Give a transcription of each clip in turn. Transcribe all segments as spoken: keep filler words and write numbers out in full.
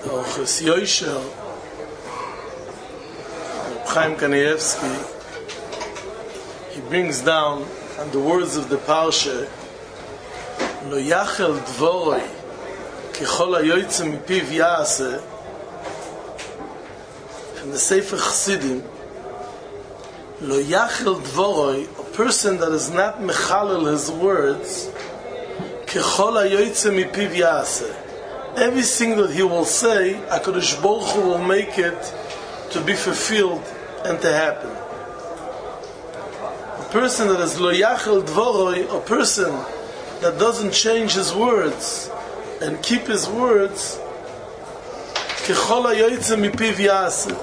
Orchos Yoshel, Chaim Kanievsky, he brings down on the words of the Parsha, Lo yachel dvoroi kechol hayoytze mipiv yaaseh, from the Sefer Chassidim, Lo yachel dvoroi, a person that is not mechalel his words, kechol hayoytze mipiv yaaseh, everything that he will say, HaKadosh Baruch Hu will make it to be fulfilled and to happen. A person that is lo yachel dvoroi, a person that doesn't change his words and keep his words, kechol hayoytze mipiv yaaseh.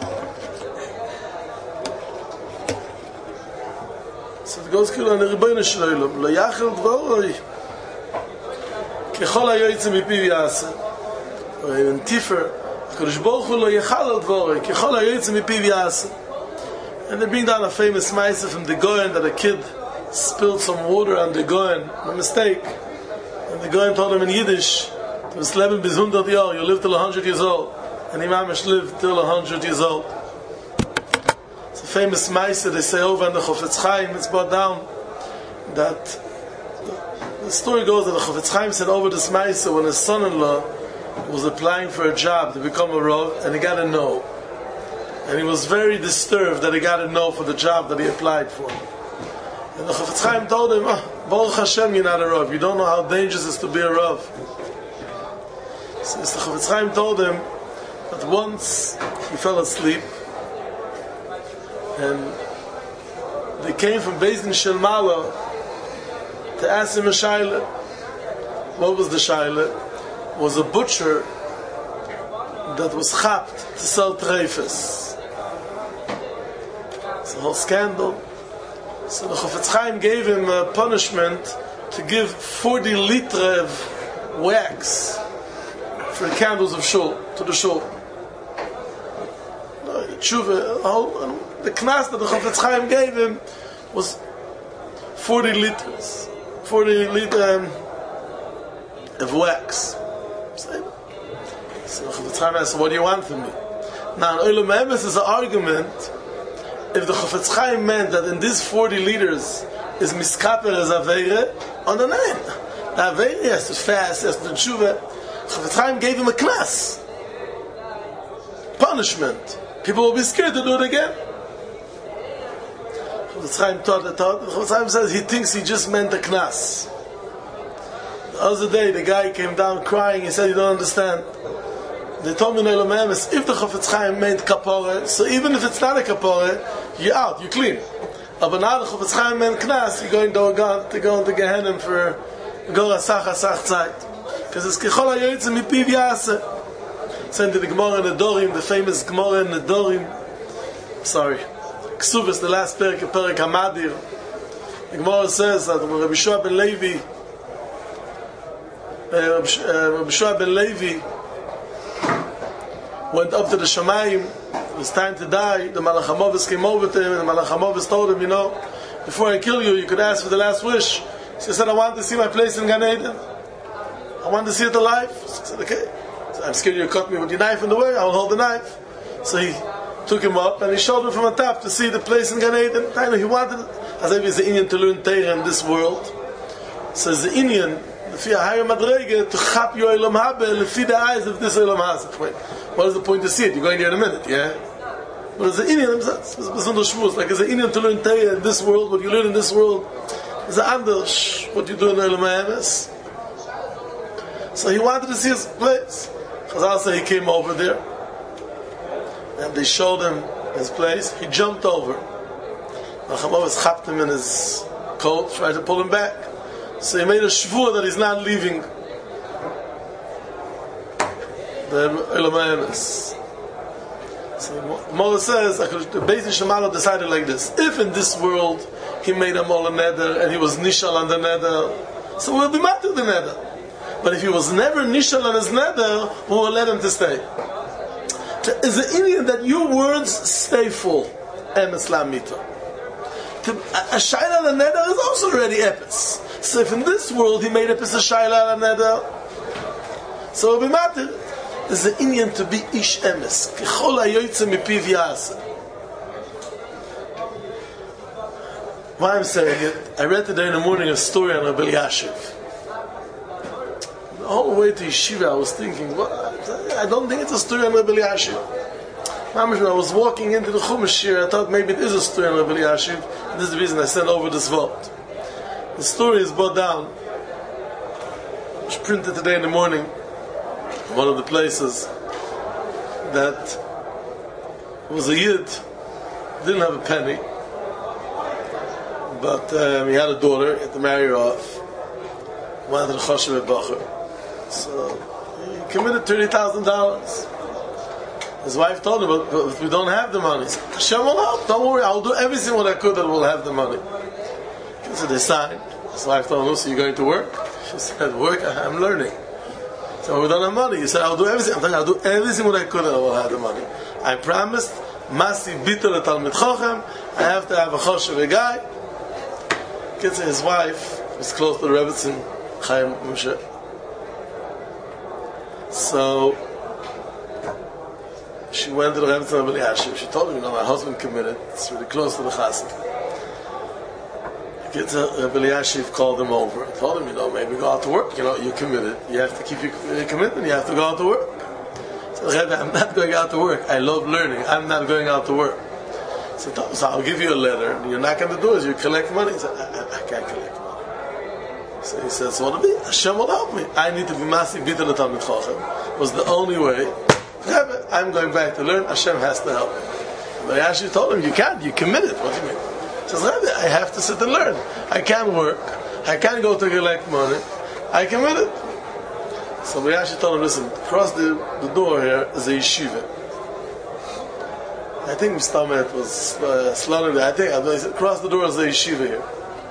So it goes kilo on the Rebbeinu Shloilom, lo yachel dvoroi, kechol hayoytze mipiv yaaseh. Or even Tifer, HaKadosh Baruch Hu lo yachal dvoroi, kechol hayoytze mipiv yaaseh. And they bring down a famous ma'aseh from the Goyen that a kid spilled some water on the Goyen, a mistake. And the Goyen told him in Yiddish, "Du wirst leben bis hundert Jahre, you live till a hundred years old." And Imam Mamish lived till a hundred years old. It's a famous ma'aseh they say over in the Chofetz Chaim. It's brought down that the, the story goes that the Chofetz Chaim said over this ma'aseh when his son-in-law was applying for a job to become a Rav, and he got a no. And he was very disturbed that he got a no for the job that he applied for. And the Chofetz Chaim told him, oh, Baruch Hashem, you're not a Rav. You don't know how dangerous it is to be a Rav. So the Chofetz Chaim told him that once he fell asleep, and they came from Beis Din Shel Mala to ask him a shaila. What was the shaila? It was a butcher that was chapped to sell treifes. It's a whole scandal. So the Chofetz Chaim gave him a punishment to give forty liter of wax for the candles of shul, to the shul. Tshuva, the knas that the Chofetz Chaim gave him was forty liters, forty liter um, of wax. So the Chofetz Chaim asked, what do you want from me? Now, in Olam Emes is an argument. If the Chofetz Chaim meant that in these forty liters is miskaper as aveire, on the nine. The aveire has to fast, has to tshuva. Chofetz Chaim gave him a knas. Punishment. People will be scared to do it again. Chofetz Chaim taught the thought. Chofetz Chaim says he thinks he just meant a knas. The other day, the guy came down crying. He said, you don't understand. They told me in Olam Emes, if the Chofetz Chaim meant kapore, so even if it's not a kapore, you're out, you're clean. But now the Chofetz Chaim meant knas, you're going to go to go to Gehenim for go asach asach tzeit. Because it's kechol hayoytze mipiv yaaseh. Send to the Gemara in the Dorim, the famous Gemara in the Dorim. Sorry, Ksubis, the last parak, parak Hamadir. The Gemara says that when Rabbi Shua ben Levi, uh, Rabbi Shua ben Levi went up to the Shamayim, it was time to die, the Malach HaMovis came over to him, and the Malach HaMovis told him, you know, before I kill you, you could ask for the last wish. So he said, I want to see my place in Gan Eden. I want to see it alive. So he said, okay. So I'm scared you cut me with your knife in the way, I'll hold the knife. So he took him up, and he showed him from the top to see the place in Gan Eden. I know he wanted, as if he's the Indian to learn Torah in this world. So the Indian, lefi higher madrege, to chap your Olam Haba, lefi the eyes of this Olam Haba. What is the point to see it? You're going there in a minute, yeah? But as an Indian, it's like as an Indian to learn Torah in this world, what you learn in this world is an anders, what you do in Olam Emes. So he wanted to see his place. Chazal said he came over there, and they showed him his place. He jumped over. Nachamav chapped him in his coat, tried to pull him back. So he made a shvur that he's not leaving the Olam Emes. So Moses says, the Beis Din Shel Mala decided like this: if in this world he made a mola neder and he was nishal on the neder, so we'll be mad to the neder. But if he was never nishal on his neder, we will let him to stay. Is the Indian that your words stay full? Emes lamita. A shayla on the neder is also already epis. So if in this world he made epis a shayla on the neder, so we'll be mad. There's an Indian to be ish emes. Kichol hayoytze mipiv yaseh. Why I'm saying it, I read today in the morning a story on Rabbi Elyashiv. The whole way to yeshiva I was thinking, what? I don't think it's a story on Rabbi Elyashiv. When I was walking into the Chumash here, I thought maybe it is a story on Rabbi Elyashiv. This is the reason I sent over this vote. The story is brought down. It's printed today in the morning. One of the places that was a Yid, didn't have a penny, but um, he had a daughter, he had to marry her off. Wanted to choshev bacher, so he committed thirty thousand dollars. His wife told him, but, but if we don't have the money, he said, Hashem will help. Don't worry, I'll do everything what I could that we'll have the money. So they signed. His wife told him, so you're going to work? She said, work? I'm learning. So we don't have money. He said, I'll do everything. I'm telling you, I'll do everything what I could that I will have the money. I promised, Masi bitel talmid chochem. I have to have a choshev a guy. His wife was close to the Rebbetzin Chaim Moshe. So she went to the Rebbetzin Rabbi Elyashiv. She told him, you know, my husband committed. It's really close to the chassid. Rabbi Elyashiv called him over. He told him, you know, maybe go out to work. You know, you're committed. You have to keep your commitment. You have to go out to work. So Rebbe, I'm not going out to work. I love learning. I'm not going out to work. So, so I'll give you a letter. And you're not going to do is you collect money. He said, I, I, I can't collect money. So he said, so what will be? Hashem will help me. I need to be Masi B'Talmid Chochem. Was the only way. Rebbe, I'm going back to learn. Hashem has to help me. But I actually told him, you can't. You committed. What do you mean? He says, Rebbe, I have to sit and learn. I can't work. I can't go to collect money. I committed. So we actually told him, listen, across the, the door here is a yeshiva. I think Mister Ahmed was uh, slaughtering there. I think I said, across the door is a yeshiva here.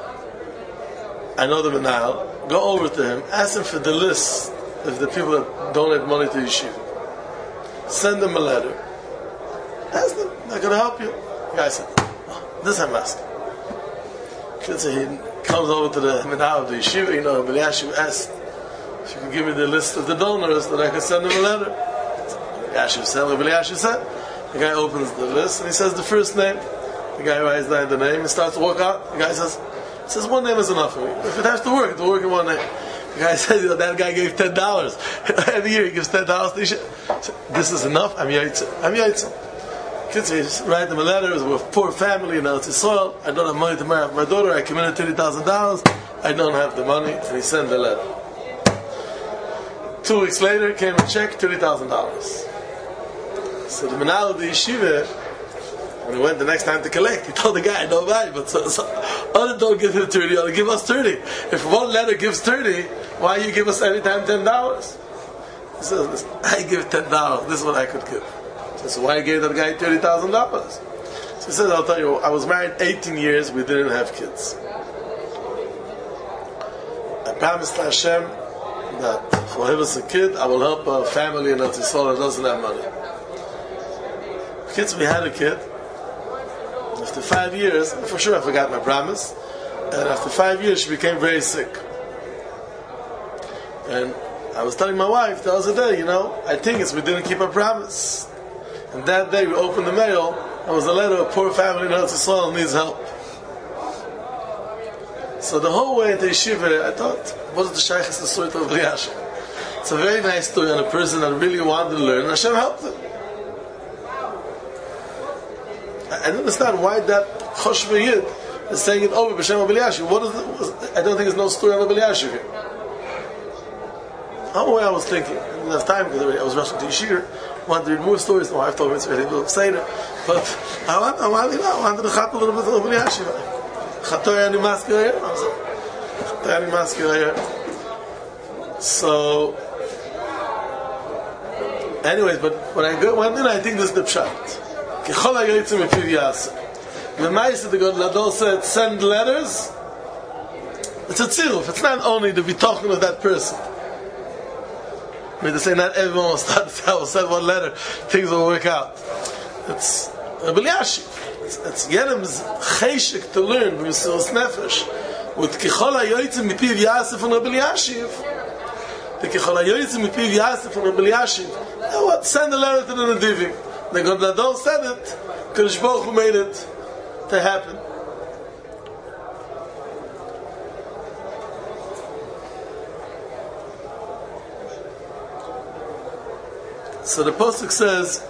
I know the Menahel. Go over to him. Ask him for the list of the people that donate money to yeshiva. Send them a letter. Ask them. They're going to help you. The guy said, oh, this I'm asking. So he comes over to the Menahel of the yeshiva. You know, Rabbi Elyashiv asked if you could give me the list of the donors that I could send them a letter. Rabbi Elyashiv said, Rabbi Elyashiv said. The guy opens the list and he says the first name. The guy writes down the name and starts to walk out. The guy says, says one name is enough for me. If it has to work, it'll work in one name. The guy says, you know, that guy gave ten dollars. Every year he gives ten dollars to each. This is enough? I'm Yaitza. I'm Yaitza. Kids, he just write them a letter. We're a poor family in Eretz Yisrael. I don't have money to marry my daughter. I committed thirty thousand dollars. I don't have the money. And he sent the letter. Two weeks later came a check, thirty thousand dollars. So the Menahel of the yeshiva, when he went the next time to collect, he told the guy, no mind, but so, so, other don't give him thirty, other give us thirty. If one letter gives thirty, why you give us every time ten dollars? He says, I give ten dollars, this is what I could give. So, so why gave that guy thirty thousand dollars? So he says, I'll tell you, I was married eighteen years, we didn't have kids. I promised Hashem that if I have a kid, I will help a family in Eretz Yisrael that doesn't have money. Kids, we had a kid. After five years, for sure I forgot my promise. And after five years, she became very sick. And I was telling my wife the other day, you know, I think it's we didn't keep our promise. And that day we opened the mail, and it was a letter, a poor family in Eretz Yisrael needs help. So the whole way into yeshiva, I thought, what is the shaykhs the story of Elyashiv? It's a very nice story on a person that really wanted to learn, and Hashem helped him. I don't understand why that Chosh Yid is saying it over B'Shem Rabbi Elyashiv. What is the, I don't think there's no story on Rabbi Elyashiv here. How way I was thinking. I didn't have time because I was rushing to Yeshir. I wanted to read more stories. My wife told me it's very good to say it. But I wanted, I wanted, I wanted to chap a little bit of Rabbi Elyashiv. Chatoy ani maskir here. Chatoy ani maskir here. So, anyways, but when I go, went in, I think this is the pshat. The Ma'aseh the God Ladol said, send letters. It's a tziruf. It's not only to be talking with that person. I mean, to say not everyone will start to tell, send one letter, things will work out. It's Rabbi Elyashiv. It's, it's Yenem's cheshik to learn, Mesiras Nefesh. With Kichol HaYoytzim Mipiv Yasef from Rabbi Elyashiv. The Kichol HaYoytzim Mipiv Yasef from Rabbi Elyashiv know what? Send a letter to the Nedivim. Then God Gadol said it. Kadosh Baruch Hu made it to happen. So the pasuk says,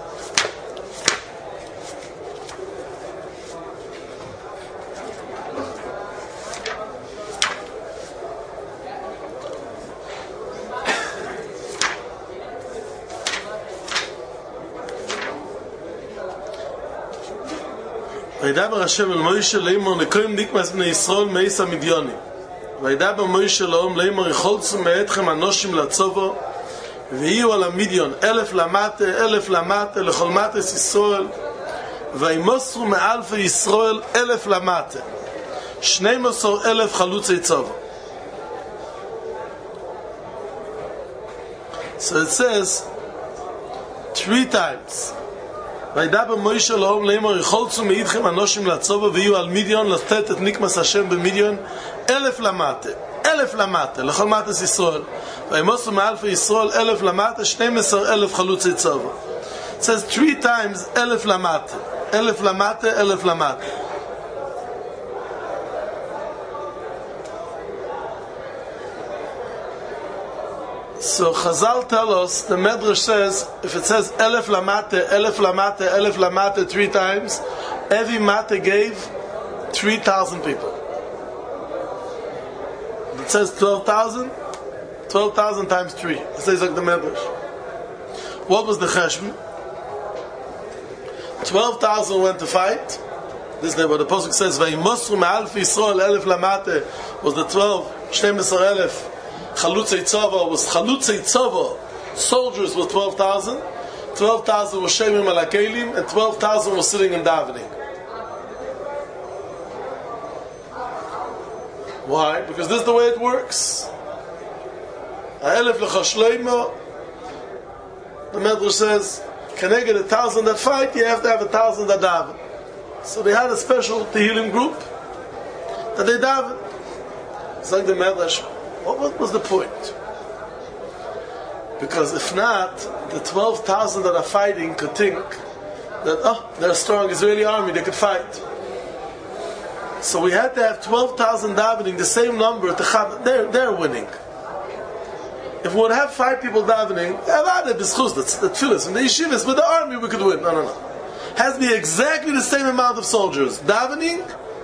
וידבר השם אל מוישה לאמור נקום נקמס בני ישראל מאיס המדיונים וידבר מוישה לאום לאמור יחולצו מאתכם אנושים לצובו ויהיו על המדיון אלף למטה אלף למטה לכל מטס ישראל וימוסרו מאלפי ישראל אלף למטה שנים עשר אלף חלוצי צובו. So it says three times וידבר מוישה לאום לאמור יחולצו מאיתכם אנושים לצובו ויהיו על מדיון לתת את נקמס השם במדיון אלף למטה אלף למטה לכל מטס ישראל וימוסו מאלפי ישראל אלף למטה שנים עשר אלף חלוצי צובו. It says three times אלף למטה אלף למטה אלף למטה. So Chazal tell us, the Medrash says, if it says Elef Lamate, Elef Lamate, Elef Lamate three times, every Mate gave three thousand people. It says twelve thousand, twelve thousand times three. It says like the Medrash. What was the Cheshbon? twelve thousand went to fight. This is what the Pasuk says, Vayimosru me'alf Yisrael Elef Lamate was the twelve, Shneim Esar Elef. Chalutzei Tzava was Chalutzei Tzava. Soldiers was twelve thousand. twelve thousand was Shemim al Hakelim, and twelve thousand was sitting and davening. Why? Because this is the way it works. Ha'elef lecha shleima. The Medrash says, can I get a thousand that fight? You have to have a thousand that daven. So they had a special Tehillim group that they daven. It's like the Medrash. What, what was the point? Because if not, the twelve thousand that are fighting could think that, oh, they're a strong Israeli army, they could fight. So we had to have twelve thousand davening, the same number, to have, they're, they're winning. If we would have five people davening, the tefillas and the yeshivas, with the army we could win. No, no, no. It has to be exactly the same amount of soldiers, davening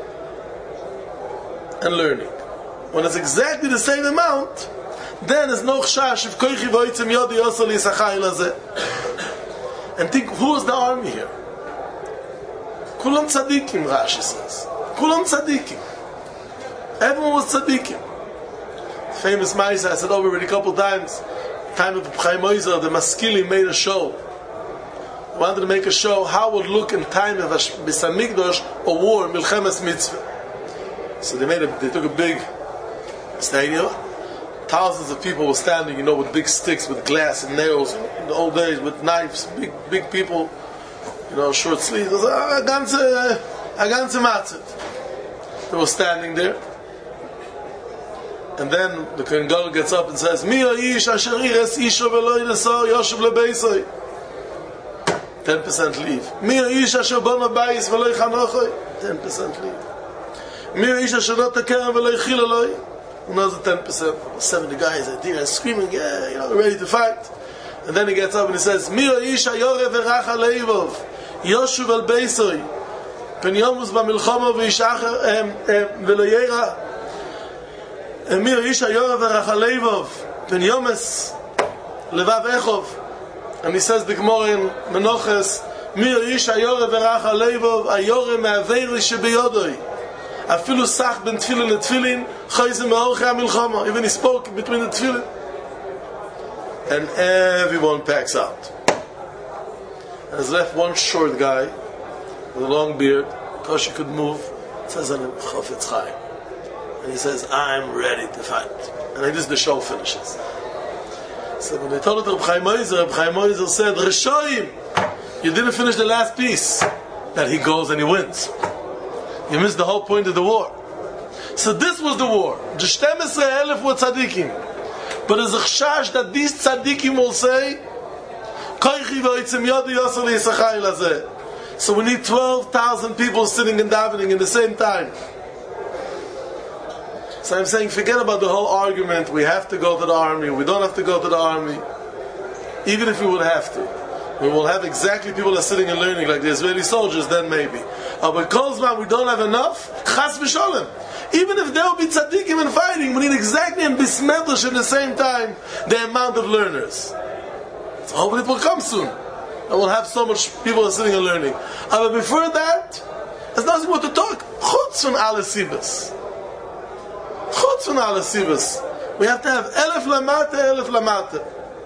and learning. When it's exactly the same amount, then there's no chash if koichi voitzim yodi yosel yisachai lazeh. And think, who is the army here? Kulam tzadikim, Rashi says. Kulam tzadikim. Everyone was tzadikim. Famous Maisa, I said over already a couple of times. Time of Chaim Oizer, the Maskili made a show. Wanted to make a show how it would look in time of Bisamigdosh, a war, Milchemes Mitzvah. So they made a, they took a big stadium. Thousands of people were standing, you know, with big sticks, with glass and nails. In the old days, with knives, big, big people, you know, short sleeves. It was a ganze, a ganze matzit. They were standing there, and then the Kohen Gadol gets up and says, "Mi haish asher iras isho v'lo yinasor yoshev lebeisoi." Ten percent leave. Mi haish asher bona bayis v'lo yichanochoi. Ten percent leave. Mi haish asher lo takerem v'lo yichil aloi. Another ten percent. Seventy guys are there screaming, yeah, you know, ready to fight. And then he gets up and he says, Mi haish ayore v'racha leivov yoshev al beisoi pen yomus b'milchama v'yishacher v'lo yera. Emir Isha Yorav Rachaleivov Ben Yomes Levav Echov. And he says the Gemara in Menachos, Mir Isha Yorav Rachaleivov Ayore Me'aveiri Shebiyodoi Afilu Sach Ben Tfilin Le Tfilin Chayzim Me'orchei HaMilchama. Even he spoke between the Tfilin. And everyone packs out. And there's left one short guy with a long beard, because he could move. It says on him, Chofetz Chaim. And he says, I'm ready to fight. And like this, the show finishes. So when they told it to Reb Chaim Oizer, Reb Chaim Oizer said, Reshoim, you didn't finish the last piece. That he goes and he wins. You missed the whole point of the war. So this was the war. The twelve thousand were tzaddikim. But there's a chashash that these tzaddikim will say, So we need twelve thousand people sitting and davening in the same time. So I'm saying, forget about the whole argument. We have to go to the army. We don't have to go to the army. Even if we would have to, we will have exactly people that are sitting and learning like the Israeli soldiers. Then maybe. Uh, but Kolzman, we don't have enough. Chas v'sholem. Even if there will be tzaddikim and fighting, we need exactly and bismedlish at the same time the amount of learners. So hopefully it will come soon. And we'll have so much people that are sitting and learning. Uh, but before that, there's nothing more to talk. Chutz von alle sibas. Chutz von alle sibas. We have to have elef lamata, elef lamata.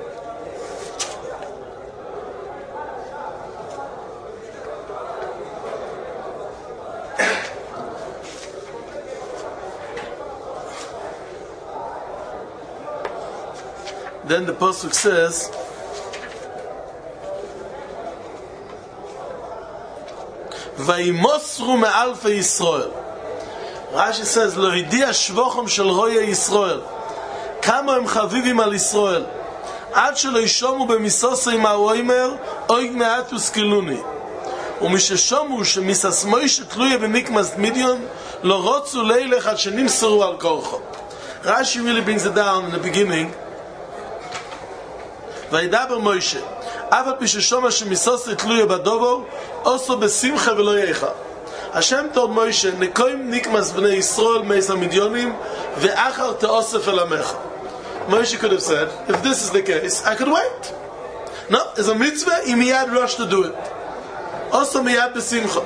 Then the pasuk says, "Vayimosru me'alfei Yisrael." Rashi says, "Lo hidia shvochem shel roya Yisrael, kama em chavivim al Yisrael, ad shelo yishomu b'misosei ma'oimer, oig me'at uskiluni, u'misheshomu shemisas Moshe tluya b'mikmas Midian, lo rotzu leilech ad shenimseru al korcho." Rashi really brings it down in the beginning. Vayidaber Moshe, aval pisheshoma shemisosei tluya b'dovo, oso besimcha v'lo yecha. Hashem told Moshe, "Nekoim nikmas b'nei Yisrael meis hamidyonim ve'achar te'osef el amecha." Moshe could have said, if this is the case, I could wait. No, it's a mitzvah, he miyad rush to do it. Also miyad besimcha.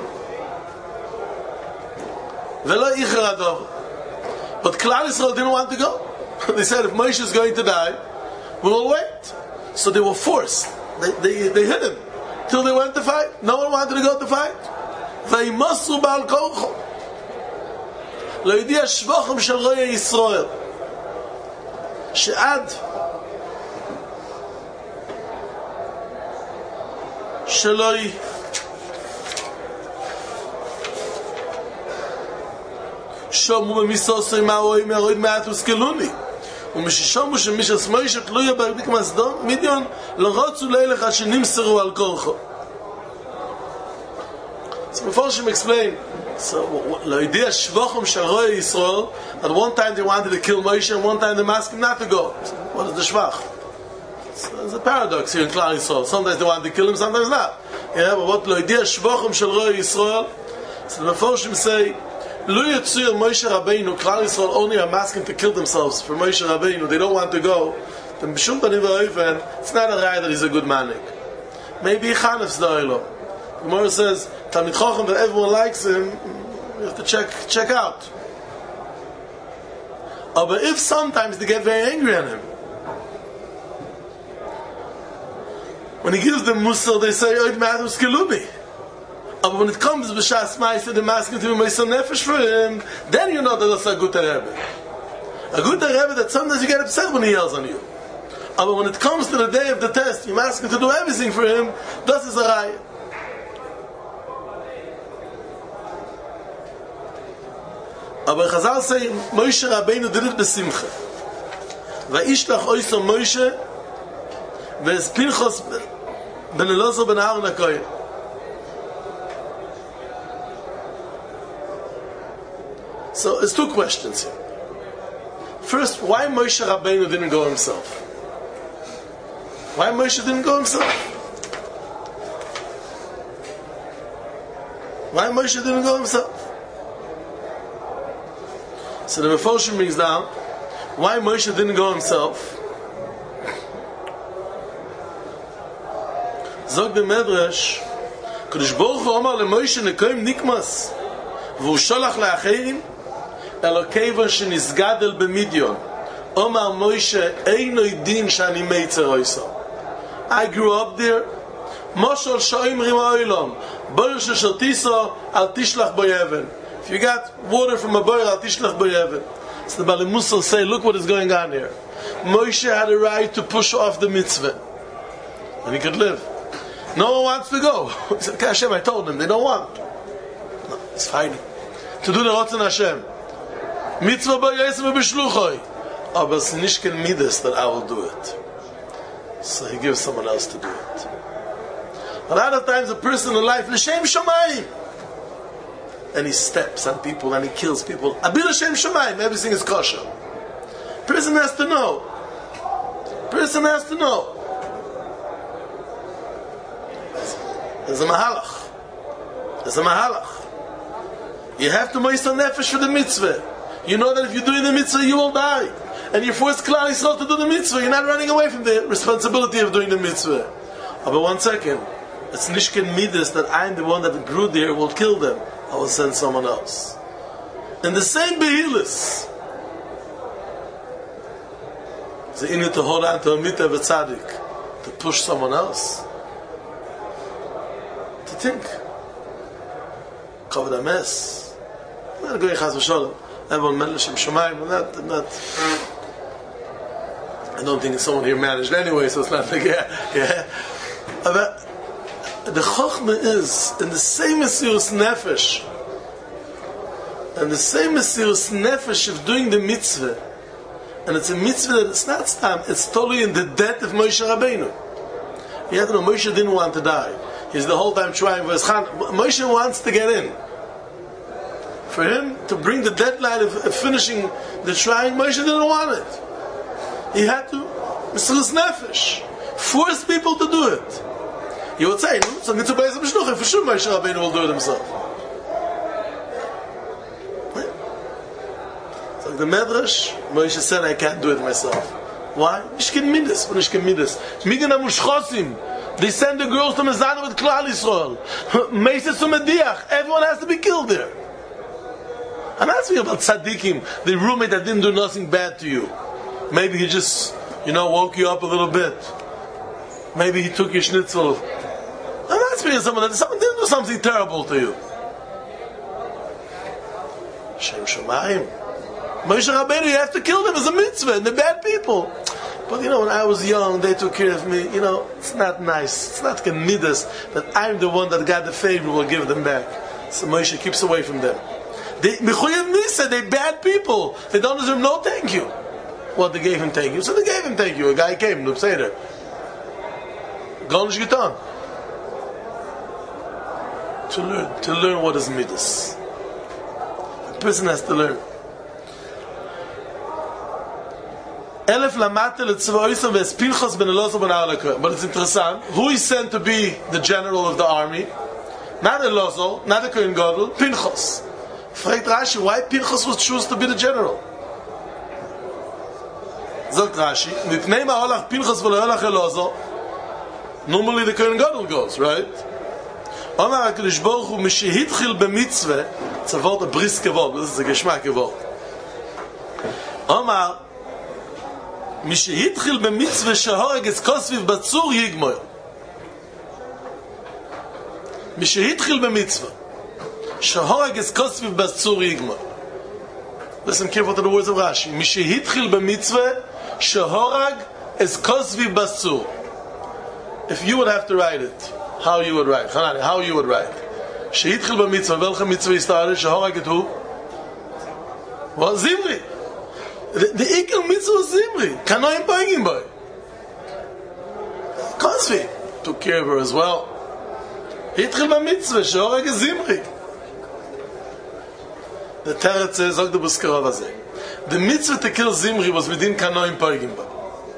Ve'lo icher adov. But Klal Yisrael didn't want to go. They said, if Moshe is going to die, we will wait. So they were forced. They, they, they hid him till they went to fight. No one wanted to go to fight. וימוסרו בעל כורחו לא ידיע שבוכם של רואי ישראל שעד שלא שומו במיסוסי מהרואי מהרואי מעט וסקלוני ומששומו שמי שסמוי שתלויה ברביק מסדום מידיון לא רוצו לילך שנמסרו על כורחו. So before Hashem explained, so l'idea shvochem shel roya Yisrael, at one time they wanted to kill Moshe, and one time they asked him not to go. So what is the shvach? So there's a paradox here in Klal Yisrael. Sometimes they wanted to kill him, sometimes not. Yeah, but what l'idea shvochem shel roya Yisrael? So the Meforshim say, Lo Yitzur Moshe Rabbeinu, Klal Yisrael only are asking to kill themselves for Moshe Rabbeinu. They don't want to go. Then b'shum panim v'oifen, it's not a raya that he's a good manik. Maybe Chanef's da'ilo. The Gemara says, Talmid Chacham, that everyone likes him, you have to check check out. Oh, but if sometimes they get very angry on him, when he gives them musar, they say, Oid ma'adus kelumi. Oh, but when it comes to B'shas Ma'aseh, they're asking to be Ma'aseh Nefesh for him, then you know that that's a good Rebbe. A good Rebbe that sometimes you get upset when he yells on you. Oh, but when it comes to the day of the test, you're asking to do everything for him, that is a raya. Aber Chazal say Moshe Rabbeinu did it besimcha. Vayishlach oiso Moshe ve'es Pinchos ben Elazar ben Aaron HaKohen. So there's two questions here. First, why Moshe Rabbeinu didn't go himself? Why Moshe didn't go himself? Why Moshe didn't go himself? So the Meforshim brings down why Moshe didn't go himself. Zog the Medrash, Kodesh Baruch Hu Omar leMoshe nekoim nikmas, v'hu sholach le'acherim, elokeiva shenisgadel b'Midyon. Omar Moshe eino yidin shani meitzer oiso. I grew up there. Moshel shoim rima oilom, boyer sheshotiso al tishlach boyeven. If you got water from a boil, al tishlach boyeven. So the Balei Musar say, look what is going on here. Moshe had a right to push off the mitzvah, and he could live. No one wants to go. He said, okay, Hashem, I told them, they don't want. No, it's fine. To do the Ratzon Hashem. Mitzvah b'yosem b'shluchoi. Aber es ist nicht kein Midas that I will do it. So he gives someone else to do it. A lot of times a person in life, l'shem shamayim, and he steps on people and he kills people. Abil l'shem shamayim, everything is kosher. Person has to know. Person has to know. There's a mahalach. There's a mahalach. You have to moisten nefesh for the mitzvah. You know that if you're doing the mitzvah, you will die. And you're forced Klal Yisrael to do the mitzvah. You're not running away from the responsibility of doing the mitzvah. But one second. It's nishken midas that I'm the one that grew there will kill them. I will send someone else. And the same behilis. So you need to hold on to a mitzvah of a tzaddik. To push someone else. To think. Cover a mess. Not going chas v'sholem. Everyone melashim shamayim. Not, not. I don't think someone here managed anyway, so it's not like, yeah. yeah. But the chokhmah is, in the same mesirus nefesh, and the same mesirus nefesh of doing the mitzvah, and it's a mitzvah that it's not stam, it's totally in the death of Moshe Rabbeinu. You have to know, Moshe didn't want to die. He's the whole time trying for his Chan. Moshe wants to get in. For him to bring the deadline of, of finishing the shrine, Moshe didn't want it. He had to, mesirus nefesh, force people to do it. You would say, no, so mitzvah beis b'shluchim, for sure Moshe Rabbeinu will do it himself. So the Medrash, Moshe said, I can't do it myself. Why? Nishken midas, nishken midas. Migan ha-mushchosim, they send the girls to Mezana with Klal Yisrael. Meses to Mediach, everyone has to be killed there. I'm asking about tzaddikim, the roommate that didn't do nothing bad to you. Maybe he just, you know, woke you up a little bit. Maybe he took your schnitzel. I'm not speaking to someone that someone didn't do something terrible to you. Shem Shamayim. Moshe Rabbeinu, you have to kill them as a mitzvah, and they're bad people. But you know, when I was young, they took care of me. You know, it's not nice. It's not midas that I'm the one that got the favor will give them back. So Moshe keeps away from them. They, Mechuyev Misa, they're bad people. They don't deserve no thank you. Well, they gave him thank you. So they gave him thank you. A guy came, the Seder. Gonish Gitan. To learn, to learn what is midas. A person has to learn. Elef lamate letzvaoisam ves Pinchas ben Elazar ben Aaron. But it's interesting. Who is sent to be the general of the army? Not Elazar, not the Kohen Gadol, Pinchas. Fragt Rashi, why Pinchas was chosen to be the general? Sagt Rashi, mipnei ma'olach Pinchas v'lo'olach Elazar. Normally the Kohen Gadol goes, right? Omar HaKadosh Baruch Hu mishehitchil b'mitzvah. It's a word, a briske word. This is a geschmack word. Omar mishehitchil b'mitzvah shehoreg es kosviv batzur yigmoy. Mishehitchil b'mitzvah shehoreg es kosviv batzur yigmoy. Listen carefully to the words of Rashi. Mishehitchil b'mitzvah shehoreg es kosviv batzur. If you would have to write it, how you would write? Hanani, how you would write? Shehitchil b'mitzvah, welche mitzvah is started? Shehoreg et hu? Well, Zimri. The, the Ikel mitzvah was Zimri. Kanoim Poigim boy. Kosvi took care of her as well. Hitchil b'mitzvah, Shehoreg et Zimri. The Teretz says, Zog the Buskarov hazeh. The mitzvah to kill Zimri was within Kanoim Poigim boy.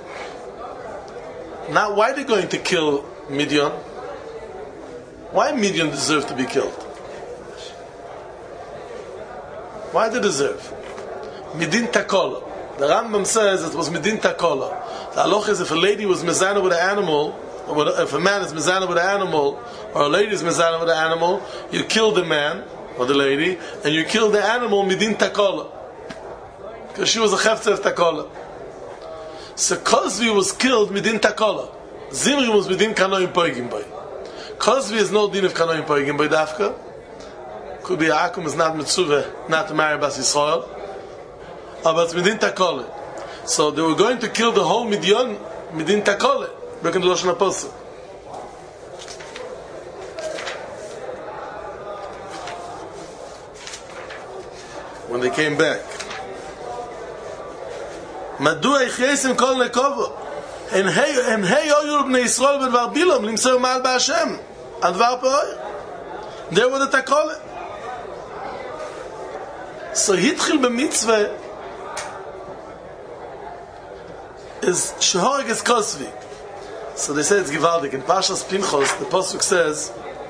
Now, why are they going to kill Midian? Why Midian deserve to be killed? Why do they deserve? Midin Takola. The Rambam says it was Midin Takola. The halach is if a lady was mezana with an animal, or if a man is mezana with an animal, or a lady is mezana with an animal, you kill the man or the lady, and you kill the animal Midin Takola, because she was a chefza of Takola. So Kozvi was killed Midin Takola. Zimri was Midin Kanoim Poigim Boy. Kozvi is no din of Kanoim Poigim Boy Dafka. Could be Akum is not Mitzuvah, not to marry Bas Yisrael. But it's Midin Takola. So they were going to kill the whole Midian Midin Takola. Back in the Lashon HaPosuk. When they came back. Madua ichyesim kol nekovo. And hey, and hey, Hoyul bnei Yisrael b'dvar Bilam limser mal b'Hashem advar pe'oyer. There were the takolim. So hitchil b'mitzvah is shehorig is kosvi. So they say it's givaldik. In Parshas Pinchos, the pasuk says,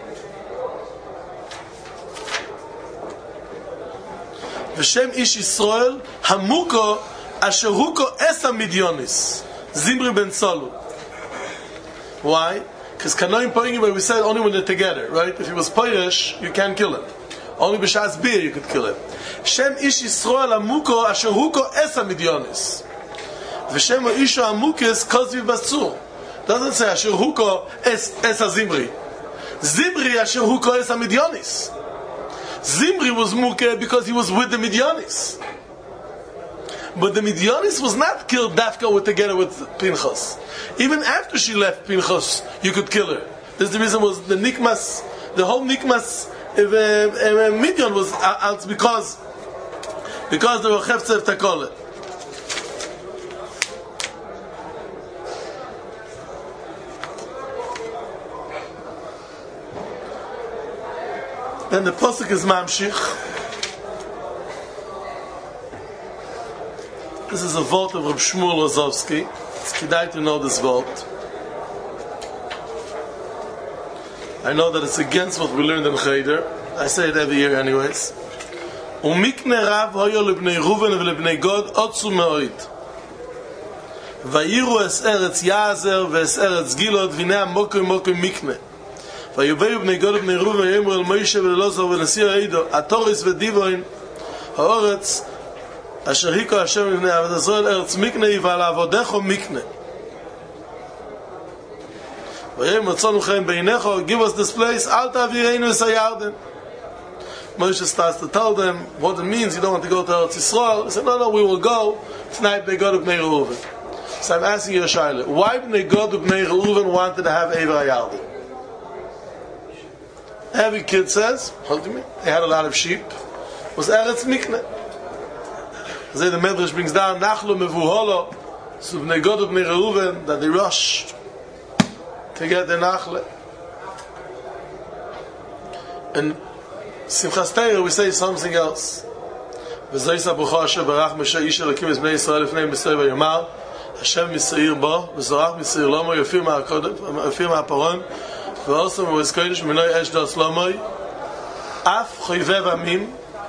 "V'shem ish Yisrael hamuko asher huko esa midyonis Zimri ben Salu." Why? Because kanoim poying, where we said only when they're together, right? If he was poyish, you can't kill him. Only b'shas beer you could kill him. Shem ish Yisrael hamuko asher huko esa midyonis. V'shem isha hamukis kozvi basur. Doesn't say asher huko es esa Zimri. Zimri asher huko esa midyonis. Zimri was muke because he was with the Midyanis. But the Midyanis was not killed dafka with together with Pinchas. Even after she left Pinchas, you could kill her. This the reason was the Nikmas, the whole Nikmas of uh, uh, Midyan was out uh, because because they were Chefzer Takole. Then the pasuk is mamshich. This is a vote of Reb Shmuel Rozovsky. It's kidai to know this vote. I know that it's against what we learned in Cheder. I say it every year anyways. Umikne rav hoyo lebnei Ruven velebnei Gad otzu me'oid. Vayiru es eretz Yazer ve'es eretz Gilad v'nei amokim mokim mikne. ויובאו בני גד ובני ראובן ויאמרו אל מוישה ולעזר ונשיא העידו התורס ודיבוין האורץ אשר היכו השם לבני עבד ישראל ארץ מקנה ועל עבודך מקנה ויאמר רצון חיים בעיניך give us this place אל תעבירנו את הירדן. Moshe starts to tell them what it means. You don't want to go to Eretz Yisrael. He said no no we will go. It's not Bnei Gad ובני Reuven. So I'm asking you a shaila, why Bnei Gad ובני Reuven wanted to have Ever HaYarden? Every kid says, hold to me, they had a lot of sheep, was Eretz Mikne. So the Medrash brings down, Nachlo Mevuholo, so Bnei Gad ובני Reuven, that they rushed to get the Nachle. And Simchas Torah, we say something else. V'zoysa B'cho Asher Barach Moshe Ish Elokim Es Bnei Yisrael Lifnei B'Soi V'Yomar Hashem Yisrael Bo V'Zorach Yisrael Lomo Yofir Ma'akodem Yofir Ma'aparon V'Osam V'Eskodesh Minoi Esh Das Lomoi Af Choyvev Amim.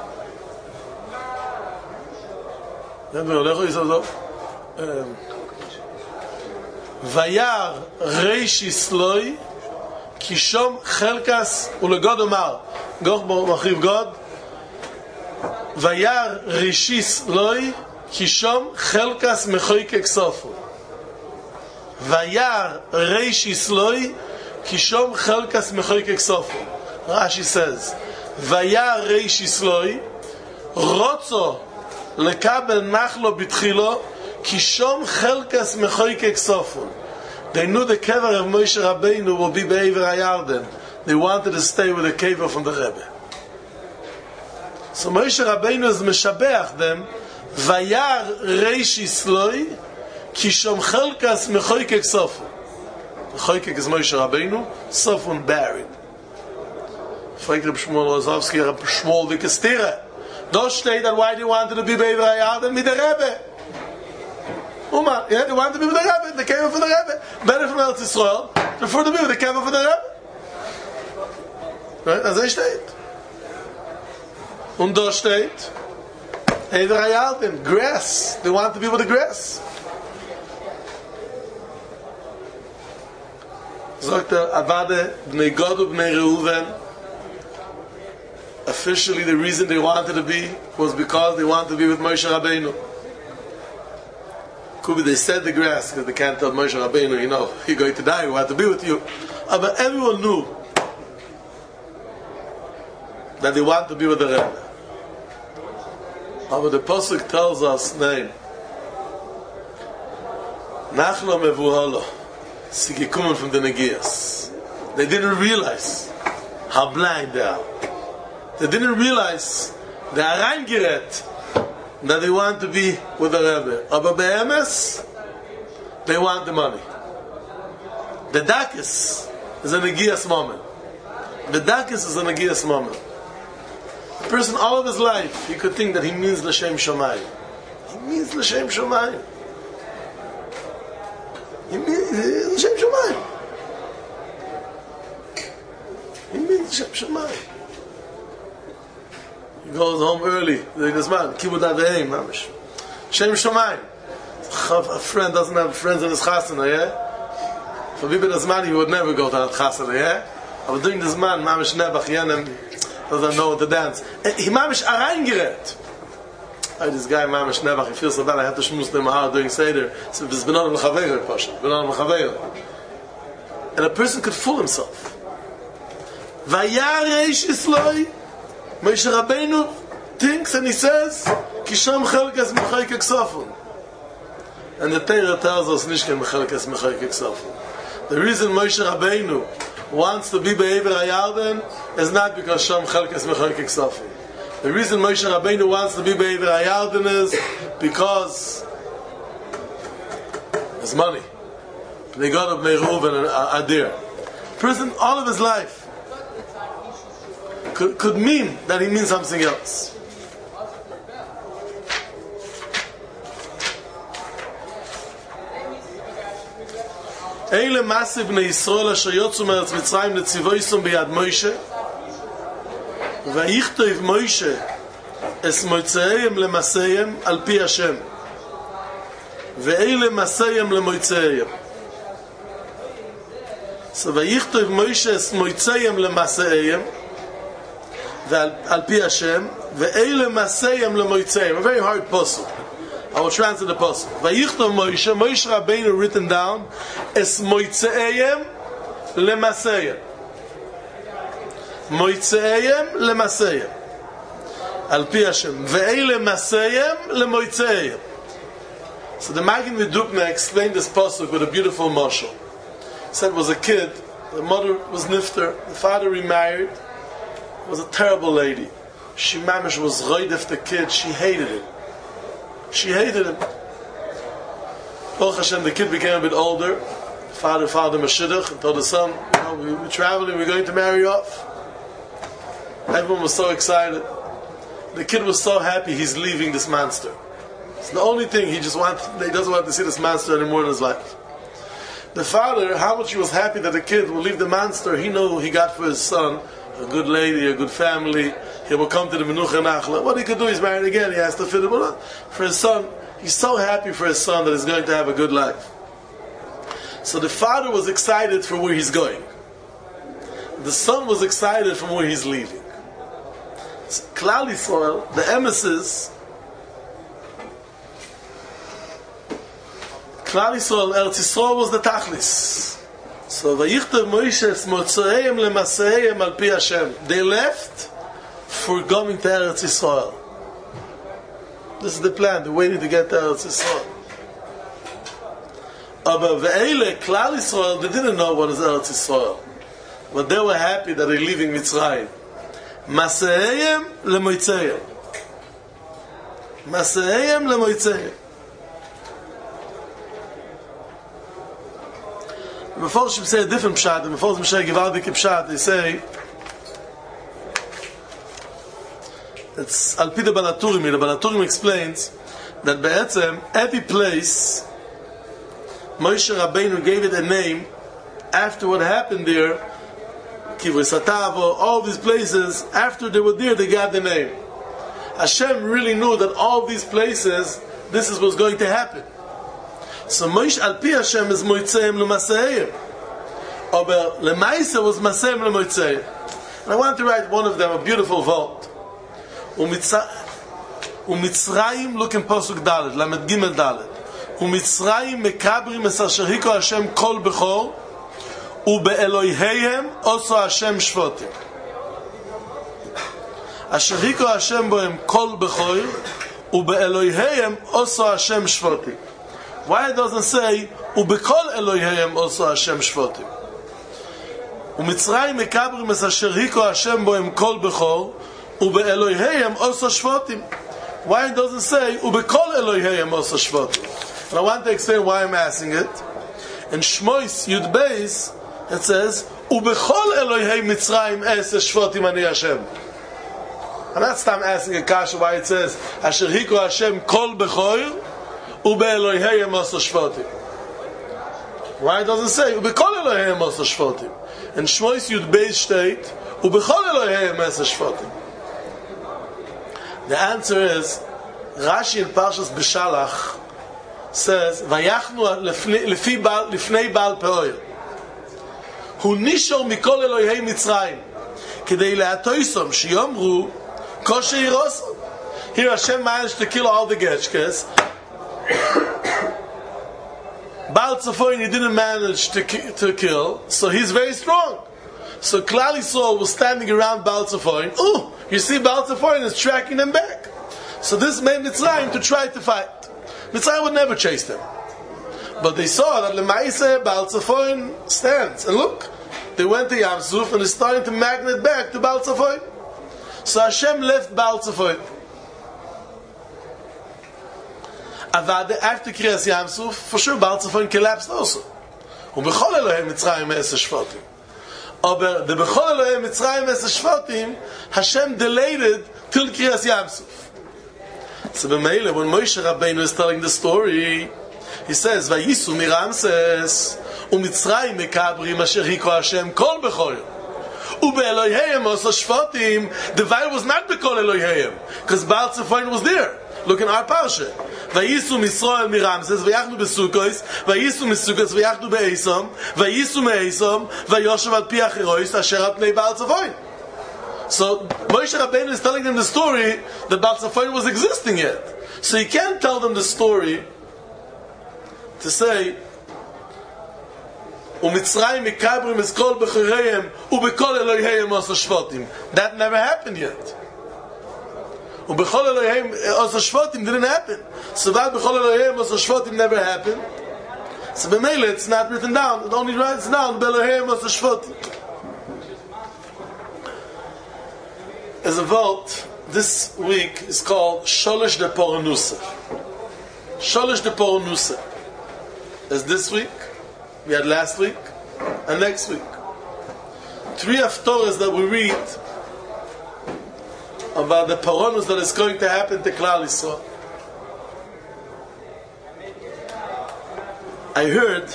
Then we Olecho Yisrael Vayar Reish Yisloi Kishom Chelkas Ulegod Omar Goch Machriv God Vayar Rishis Loi Kishom Chelkas Mechoikek Sofu Vayar Rishis Loi Kishom Chelkas Mechoikek Sofu. Rashi says Vayar Rishis Loi Rotzo Lekabel Nachlo Bitchilo Kishom Chelkas Mechoikek Sofu. They knew the kever of Moshe Rabbeinu will be Be'ever HaYarden. They wanted to stay with the kever from the Rebbe. So Moshe Rabbeinu is meshabeach them. Vayar reish Yisloi kishom chelkas mechoikek sofu. Mechoikek is Moshe Rabbeinu. Sofun buried. Fragt Reb Shmuel Rozovsky, Reb Shmuel Vikestira. Don't state that why they wanted to be Be'ever HaYarden with the Rebbe. Uma, yeah, they wanted to be with the Rebbe. They came for the Rebbe. Better from Eretz Yisrael. Before the Rebbe, they came for the Rebbe. Right? As they state. Und da steht Ever HaYarden, grass. They want to be with the grass. Sagt er, Avade, Bnei Gad ובני Reuven. Officially, the reason they wanted to be was because they wanted to be with Moshe Rabbeinu. Could be they said the grass because they can't tell Moshe Rabbeinu, you know, you're going to die, we want to be with you. But everyone knew that they want to be with the Rebbe. But the Pasuk tells us name Nachlo Mevuholo Sigikumen from the Negias. They didn't realize how blind they are. They didn't realize they are reingerät that they want to be with the Rebbe. Aber be'emes, they want the money. The Dakis is a Negias moment. The Dakis is a Negias moment. A person all of his life, he could think that he means L'Shem Shamayim. He means L'Shem Shamayim. He means L'Shem Shamayim. He means L'Shem Shamayim. He goes home early. This man, Kibbutz Aveim, mamish. Shem Shamayim. A friend doesn't have friends in his chasana, yeah? For Bibi Nazmani, he would never go to that chasana, yeah? I was doing this man, mamish Nebach, Yenem, doesn't know the dance. He mamish arangeret. Oh, this guy, mamish Nebach, he feels so bad, I have to shmuz them out doing Seder. So it's Benon al-Chaveir, Pasha. Benon al-Chaveir. And a person could fool himself. Vayar Eish Isloi, Moshe Rabbeinu thinks and he says, Kisham Chelkas Mechayik Ksafun. And the Torah tells us, Nishken Mechelkas Mechayik Ksafun. The reason Moshe Rabbeinu wants to be Be'ever HaYarden is not because Sham Chelkas Mechayik Ksafun. The reason Moshe Rabbeinu wants to be Be'ever HaYarden is because there's money. They got up Meruv and Adir. Person all of his life Could, could mean that he means something else. Eile masse bnei Yisrael asher yotzu meretz Mitzrayim letzivoisum biyad Moshe vayichtov Moshe es moitzeim lemaseyim al pi Hashem ve'eile maseyim lemoitzeim. So vayichtov Moshe es moitzeim lemaseyim Al pi Hashem, ve'ele maseyim lemoitzeim. A very hard puzzle. I will translate the puzzle. Vayichtov Moshe, Moshe Rabbeinu written down, es moitzeim lemaseyim. Moitzeim lemaseyim. Al pi Hashem, ve'ele maseyim lemoitzeim. So the Magen Vidukna explained this puzzle with a beautiful mashal. He said it was a kid, the mother was nifter, the father remarried, was a terrible lady. She mamish was roidef the kid. She hated him. She hated him. Baruch Hashem, the kid became a bit older. The father found him a shidduch and told the son, you know, we, we're traveling, we're going to marry you off. Everyone was so excited. The kid was so happy he's leaving this monster. It's the only thing he just wants, he doesn't want to see this monster anymore in his life. The father, how much he was happy that the kid will leave the monster, he knew he got for his son a good lady, a good family. He will come to the Menucha Nachla. What he could do, he's married again. He has to fit it. For his son, he's so happy for his son that he's going to have a good life. So the father was excited for where he's going. The son was excited from where he's leaving. So, Klal Yisrael, the emissaries, Klal Yisrael, Eretz Yisrael was the Tachlis. So Vayichtov Moshe es motzeim lemaseyim al pi Hashem. They left for going to Eretz Yisrael. This is the plan. They're waiting to get to Eretz Yisrael. But ve'ele Klal Yisrael, they didn't know what is Eretz Yisrael, but they were happy that they're leaving Mitzrayim. Maseyim lemoitzeim. Maseyim lemoitzeim. Before she say a different pshat, and before she say Givaldik pshat, they say it's Al Pi the Balaturim. The Balaturim explains that be'etzem every place Moshe Rabbeinu gave it a name after what happened there. Kivus Hatavo, all these places after they were there, they got the name. Hashem really knew that all these places, this is what's going to happen. So Moshe al pi Hashem is moitzeim lemaseyim, but lemaisa was maseyim lemoitzeim. And I want to write one of them a beautiful vault. Umitzrayim, look in Pasuk Dalet, Lamed Gimel Dalet. Umitzrayim mekabrim es asher hiko Hashem kol bechor, ubeeloheihem oso Hashem shvotim. Asher hiko Hashem bohem kol bechor, ubeeloheihem oso Hashem shvotim. Why it doesn't say ubekol Eloheihem also Hashem shvotim? Umitzrayim mekabrim es asher hiko Hashem bohem kol bechor ubeeloheihem also shvotim. Why it doesn't say ubekol Eloheihem also shvotim? And I want to explain why I'm asking it. In Shmois Yud Beis, it says, Ubechol Elohei Mitzrayim es Shvotim Ani Hashem. And that's time asking a kasha why it says, Asher Hiko Hashem Kol Bechoir, Ube Elohei Emos Shvotim. Why it doesn't say, Ubechol Elohei Emos Shvotim? In Shmois Yud Beis state, Ubechol Elohei Emos Shvotim. The answer is, Rashi in Parshas B'Shalach says, Vayachnu lefnei Baal, lefnei Baal Peor. Hu nishor mikol Elohei Mitzrayim, kedei le'atoisom sheyomru kosher yirosom. Here Hashem managed to kill all the Getchkes. Baal Tzafoin he didn't manage to to kill, so he's very strong. So Klal Yisrael was standing around Baal Tzafoin. Oh, you see Baal Tzafoin is tracking them back. So this made Mitzrayim to try to fight. Mitzrayim would never chase them. But they saw that Lemaise Baal Tzafoin stands. And look, they went to Yam Suf and they're starting to magnet back to Baal Tzafoin. So Hashem left Baal Tzafoin. After Kriyas Yam Suf, for sure Baal Tzafoin collapsed also. Ubechol Elohei Mitzrayim es Shvotim. Aber the Bechol Elohei Mitzrayim es Shvotim, Hashem delayed it till Kriyas Yam Suf. So b'meile, when Moshe Rabbeinu is telling the story, he says, Vayisu miramses, u'mitzrayim mekabrim asher hiko Hashem kol bechoyer. U'be'eloheihem oso shvotim, the veil was not bekol Eloheihem, because Baal Tzafoin was there. Look in our parsha. Vayisu misroel miramses, vayachnu besukos, vayisu misukos, vayachnu be'esom, vayisu me'esom, vayoshev al pi achirois, asher al pnei Baal Tzafoin. So Moshe Rabbeinu is telling them the story that Baal Tzafoin was existing yet. So you can't tell them the story to say u'mitzrayim mikabrim es kol bechoreihem u'bekol Eloheihem oso shvotim. That never happened yet. U'bekol Eloheihem oso shvotim didn't happen. So that bechol Eloheihem oso shvotim never happened. So b'meile it's not written down. It only writes down be'eloheihem oso shvotim. As a vote, this week is called Sholosh de Poronusa. Sholosh de Poronusa. As this week, we had last week, and next week. Three haftorahs that we read about the Poronus that is going to happen to Klal Yisrael. I heard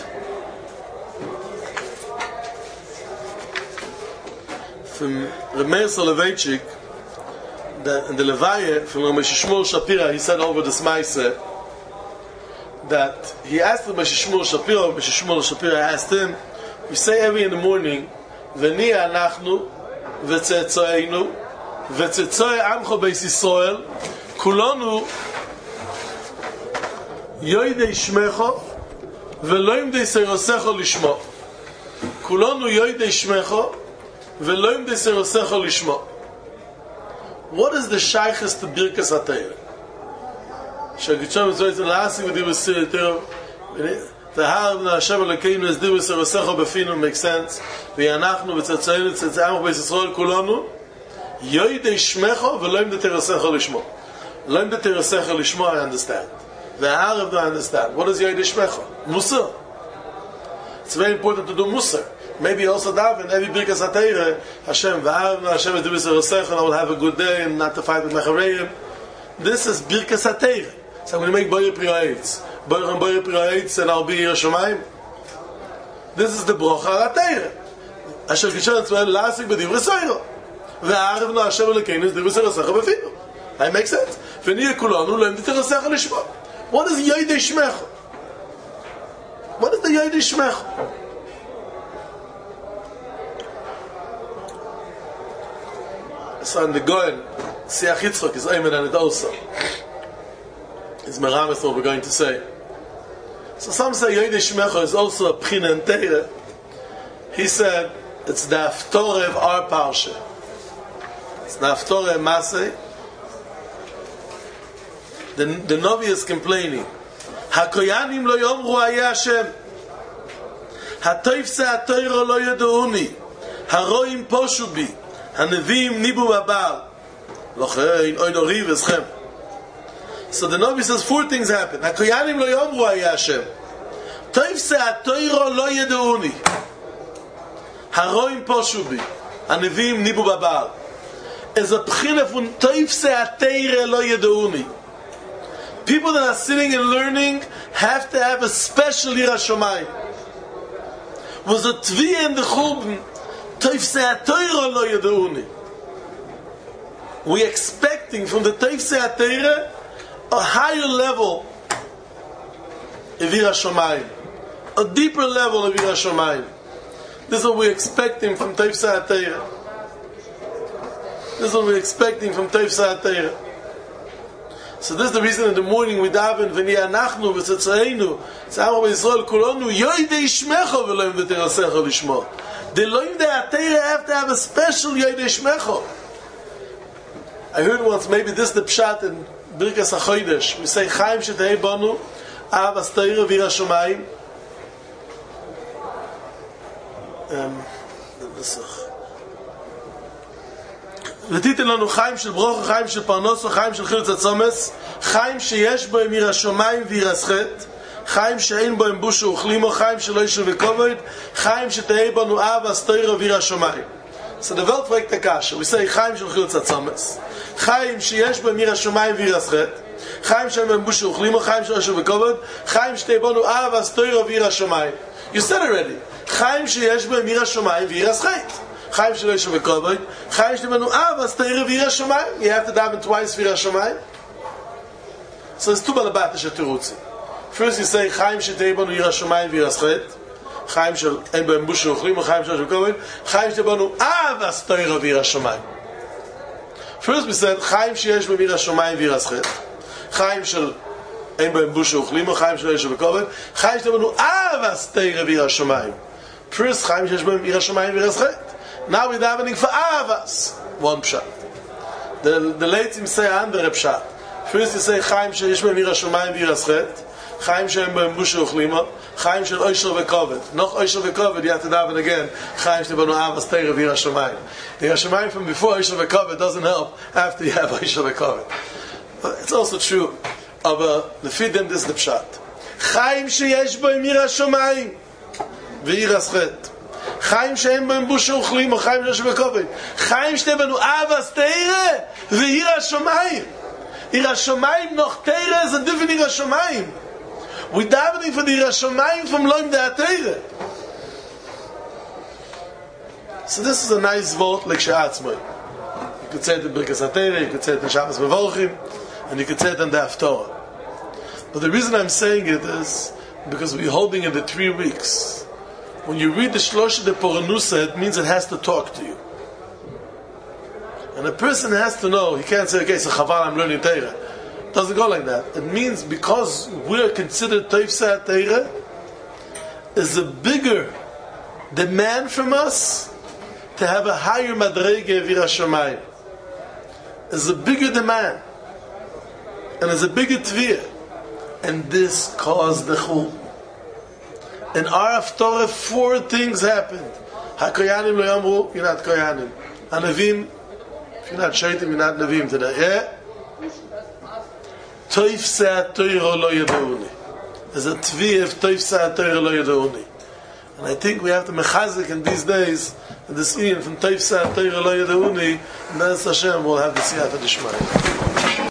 from Remeir Soloveitchik that in the Levaya from Rav Moshe Shmuel Shapira, he said over the Smaise that he asked Rav Moshe Shmuel Shapira, Rav Moshe Shmuel Shapira asked him, we say every in the morning, V'ni anachnu v'tzetzoeinu v'tzetzoe amcho beis Yisrael kulonu yoidei shmecho v'lo imdei serosecho lishmo. Kulonu yoidei shmecho v'lo imdei serosecho lishmo. What is the shaykhs to Birkas HaTorah? Shagichem is right to last with the Sir Torah. The Harav na Hashem Elokeinu is dir v'serosecho b'finu makes sense. V'yanachnu v'tzetzoeinu tzetzeamu beis Yisrael kulonu yoidei shmecho v'lo imdei terosecho lishmo. Lo imdei terosecho lishmo I understand. The Harav don't understand. What is yoidei shmecho? Musar. It's very important to do musar. Maybe also daven every Birkas HaTorah, Hashem v'arvna, Hashem is doing serosecha, and I will have a good day and not to fight with Mechareim. This is Birkas HaTorah. So I'm going to make Boyer Priyaitz. Boyer and Boyer Priyaitz, and I'll be Yerushalayim. This is the Brocha HaTorah. Asher Kishan Tzvah Lasik b'divrei Soiro. V'arvna, Hashem Elokeinu is doing serosecha b'finu. That makes sense. V'niyeh kulanu lo imdei terosecha lishmo. What is yoidei shmecho? What is the yoidei shmecho? So in the Goyen, Siach Yitzchok is Ayman and it also. It's Meramis what we're going to say. So some say Yoidei Shmecho is also a Pchina and Teire. He said, it's the Haftorah of our Parsha. It's the Haftorah of Masei. The, the Novi is complaining. HaKoyanim lo yomru Hayeh Hashem. HaToifse HaToiro lo yadouni. HaRoim poshu bi. Hanevim nibu babal. Lochein oidori v'eschem. So the Navi says four things happen. HaKoyanim lo yomru Hayeh Hashem. Toifse HaTorah lo yedeuni. Haroim poshubi. Anevim nibu babal. Is a pchina von Toifse HaTorah lo yedeuni. People that are sitting and learning have to have a special Yira Shomayim. Was a tviyah in the chulben, Toifse HaTorah lo yedeuni. We're expecting from the Toifse HaTorah a higher level of Yira Shomayim, a deeper level of Yira Shomayim. This is what we're expecting from Toifse HaTorah. This is what we're expecting from Toifse HaTorah. So this is the reason in the morning we daven v'ni anachnu v'tzatzainu tz'amo b'Yisrael kulonu yoydei shmecho v'loim v'terasecho lishmo. The loim de HaTorah have to have a special yoydei shmecho. I heard once, maybe this is the pshat in Birkas HaChodesh. We say Chaim shetei banu avas Torah v'yira shomayim. Um, ותיתן לנו חיים של ברוך, חיים של פרנוס, חיים של חילוץ הצומס, חיים שיש בהם ירא שמיים וירא חטא, חיים שאין בהם בוש ואוכלימו, חיים שלא ישו וכובד, חיים שתהיה בנו אהבס תורה וירא שמיים. So the world break the kasha. We say חיים של חילוץ הצומס, חיים שיש בהם ירא שמיים וירא חטא, חיים שאין בהם בוש ואוכלימו, חיים שלא ישו וכובד, חיים שתהיה בנו אהבס תורה וירא שמיים. You said already. חיים שיש בהם ירא שמיים וירא חטא. Chaim shelo yishu v'kovod, Chaim shelo avas teira v'yira shomayim. You have to daven twice v'yira shomayim. So it's two balabata shetirutzi. First you say Chaim shelo yira shomayim v'yira chet, Chaim shelo en b'em bush u'chlim, Chaim shelo v'kovod, Chaim shelo avas teira v'yira shomayim. First we said Chaim shelo v'yira shomayim v'yira chet, Chaim shelo en b'em bush u'chlim, Chaim shelo yishu v'kovod, Chaim shelo avas teira v'yira shomayim. First Chaim shelo v'yira shomayim v'yira chet. Now we're davening for Avas. One pshat. The the Leitzim say under a pshat. First you say Chaim shel Yishma Mira Shomayim V'Yira Chet, Chaim shel B'Em Busha Uchlima, Chaim shel Oishel V'Koved. Noch Oishel V'Koved, you have to daven again. Chaim shel B'Nu Avas Teira V'Yira Shomayim. V'Yira Shomayim from before Oishel V'Koved doesn't help after you have Oishel V'Koved. But it's also true. But the Fidim, this is the pshat. Chaim shel Yesh B'Em Mira Shomayim V'Yira Chet. Chaim she'en b'em busha uchlim, Chaim she'en b'koved. Chaim she'en b'nu avas teire v'yira shomayim. Yira shomayim noch teire is a different yira shomayim. We davening for the yira shomayim from loim de HaTorah. So this is a nice vote like she'atzmoi. You could say it in Birkas HaTorah, you could say it in Shabbos Mevorchim, and you could say it in the Haftorah. But the reason I'm saying it is because we're holding in the three weeks. When you read the Shlosha de Poranusa, it means it has to talk to you. And a person has to know, he can't say, okay, so Chaval, I'm learning Torah. It doesn't go like that. It means because we're considered Toifse HaTorah, is a bigger demand from us to have a higher Madrege V'Yira Shomayim. Is a bigger demand. And is a bigger Tviyah. And this caused the Chul. In our Haftorah, four things happened. HaKoyanim lo yamru, you're not Koyanim. HaNevim, if you're not Shaitim, you're not Nevim today. Yeah? Toifse HaTorah lo yedeuni. There's a Tviyah of Toifse HaTorah lo yedeuni. And I think we have to mechazik in these days, in this Ian from Toifse HaTorah lo yedeuni, and then Hashem will have the Siyata Dishmayim.